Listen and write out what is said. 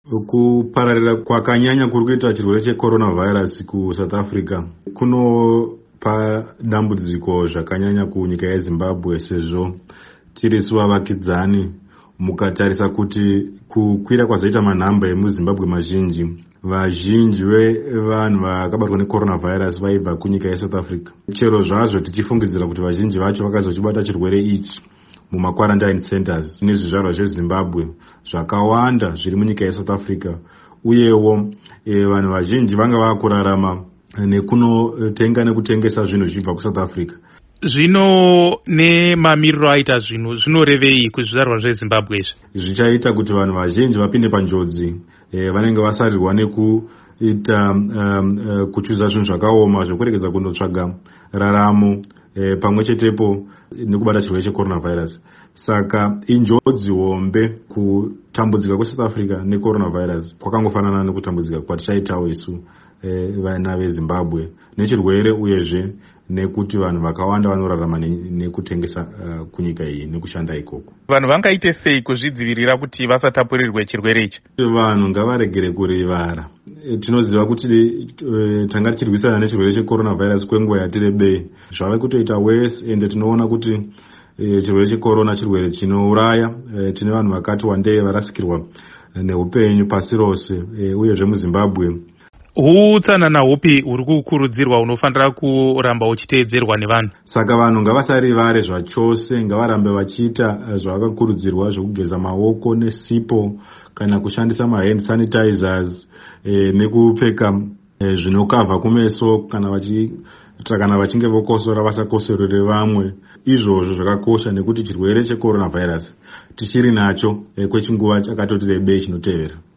Kupararira kwakanyanya kuri kuita chirwere checoronavirus kuSouth Africa kunopa dambudziko zvakanyanya kunyika yeZimbabwe, sezvo tiri suvavakidzani mukatarisa kuti kukwira kwazoita manhamba emuZimbabwe vazhinji vevanhu vakabatwa necoronavirus vaibva kunyika yeSouth Africa. Chero zvazvo tichifungidzira kuti vazhinji vacho vakazochibata chirwere ichi mumaquarantine centers nezvizvarwa zveZimbabwe zvakawanda zviri munyika yeSouth Africa, uyewo vanhu vazhinji vanga vakurarama nekunotenga nekutengesa zvinhu zvichibva kuSouth Africa. Zvino nemamiriro aita zvinhu zvinorevei kuzvizvarwa zveZimbabwe izvi? Zvichaita kuti vanhu vazhinji vapinde panjodzi. Vanenge vasarirwa nekuita kuchuza zvinhu zvakaoma zvekuregedza kundotsvaga raramo pamwe chetepo nekubata chirwere checoronavirus. Saka injodzi hombe kutambudzika kweSouth Africa necoronavirus kwakangofanana nekutambudzika kwatichaitawo isu vana veZimbabwe nechirwere, uyezve nekuti vanhu vakawanda vanorarama nekutengesa kunyika iyi nekushanda ikoko. Vanhu vangaite sei kuzvidzivirira kuti vasatapurirwe chirwere ichi? Vanhu ngavaregere kurivara. Tinoziva kuti tanga tichirwisana nechirwere checoronavirus kwenguva yatirebei. Zvave kutoita worse, ende tinoona kuti chirwere checorona chirwere chinouraya. Tine vanhu vakati wandei varasikirwa neupenyu pasi rose, uyezve muZimbabwe. Utsanana hupi uri kukurudzirwa unofanira kuramba uchiteedzerwa nevanhu? Saka vanhu ngavasarivare zvachose, ngavarambe vachiita zvavakakurudzirwa zvokugeza maoko nesipo kana kushandisa mahand sanitizers nekupfeka zvinokavha kumeso kana vachinge vokosora vasakosorere vamwe. Izvozvo zvakakosha nekuti chirwere checoronavirus tichiri nacho kwechinguva chakatoti rebei chinotevera.